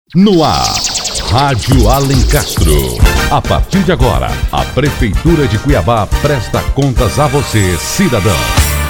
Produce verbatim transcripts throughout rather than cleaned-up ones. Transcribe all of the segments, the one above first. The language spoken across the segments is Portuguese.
No ar, Rádio Alencastro. A partir de agora, a Prefeitura de Cuiabá presta contas a você, cidadão.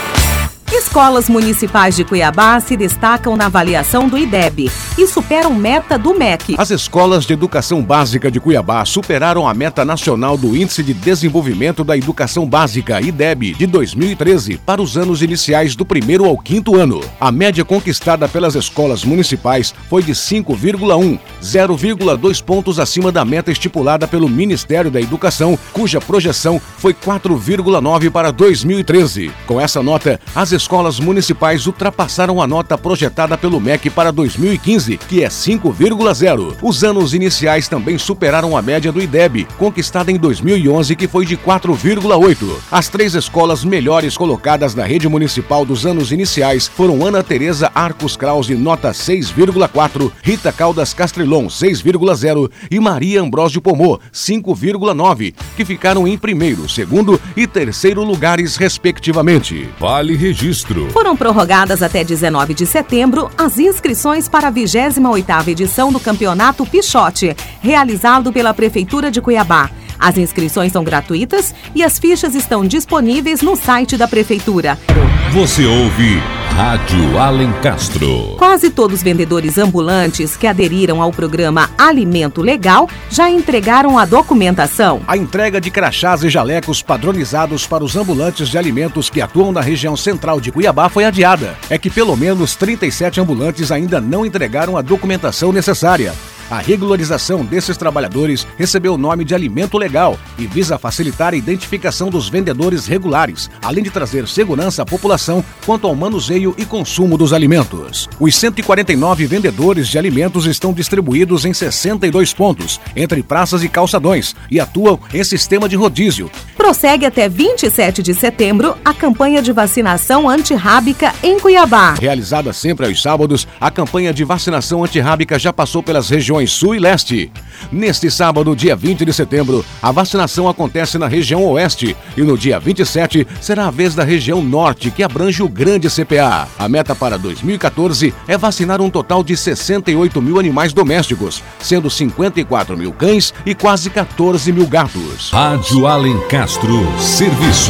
Escolas municipais de Cuiabá se destacam na avaliação do I D E B e superam meta do M E C. As escolas de educação básica de Cuiabá superaram a meta nacional do Índice de Desenvolvimento da Educação Básica, I D E B, de dois mil e treze para os anos iniciais do primeiro ao quinto ano. A média conquistada pelas escolas municipais foi de cinco vírgula um, zero vírgula dois pontos acima da meta estipulada pelo Ministério da Educação, cuja projeção foi quatro vírgula nove para dois mil e treze. Com essa nota, as escolas municipais ultrapassaram a nota projetada pelo M E C para dois mil e quinze, que é cinco vírgula zero. Os anos iniciais também superaram a média do I D E B, conquistada em dois mil e onze, que foi de quatro vírgula oito. As três escolas melhores colocadas na rede municipal dos anos iniciais foram Ana Tereza Arcos Krause, nota seis vírgula quatro, Rita Caldas Castrilon, seis vírgula zero e Maria Ambrósio Pomô, cinco vírgula nove, que ficaram em primeiro, segundo e terceiro lugares, respectivamente. Vale registro. Foram prorrogadas até dezenove de setembro as inscrições para a vigésima oitava edição do Campeonato Pichote, realizado pela Prefeitura de Cuiabá. As inscrições são gratuitas e as fichas estão disponíveis no site da Prefeitura. Você ouve Rádio Alencastro. Quase todos os vendedores ambulantes que aderiram ao programa Alimento Legal já entregaram a documentação. A entrega de crachás e jalecos padronizados para os ambulantes de alimentos que atuam na região central de Cuiabá foi adiada. É que pelo menos trinta e sete ambulantes ainda não entregaram a documentação necessária. A regularização desses trabalhadores recebeu o nome de Alimento Legal e visa facilitar a identificação dos vendedores regulares, além de trazer segurança à população quanto ao manuseio e consumo dos alimentos. Os cento e quarenta e nove vendedores de alimentos estão distribuídos em sessenta e dois pontos, entre praças e calçadões, e atuam em sistema de rodízio. Prossegue até vinte e sete de setembro a campanha de vacinação antirrábica em Cuiabá. Realizada sempre aos sábados, a campanha de vacinação antirrábica já passou pelas regiões Sul e Leste. Neste sábado, dia vinte de setembro, a vacinação acontece na região Oeste e no dia vinte e sete será a vez da região Norte, que abrange o grande C P A. A meta para dois mil e quatorze é vacinar um total de sessenta e oito mil animais domésticos, sendo cinquenta e quatro mil cães e quase quatorze mil gatos. Rádio Alencastro Serviço.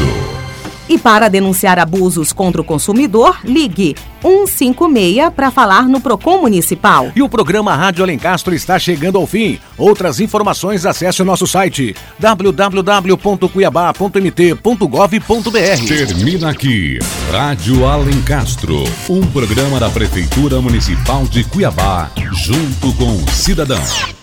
E para denunciar abusos contra o consumidor, ligue um cinco seis para falar no Procon Municipal. E o programa Rádio Alencastro está chegando ao fim. Outras informações, acesse o nosso site w w w ponto cuiabá ponto m t ponto gov ponto b r. Termina aqui Rádio Alencastro, um programa da Prefeitura Municipal de Cuiabá, junto com o cidadão.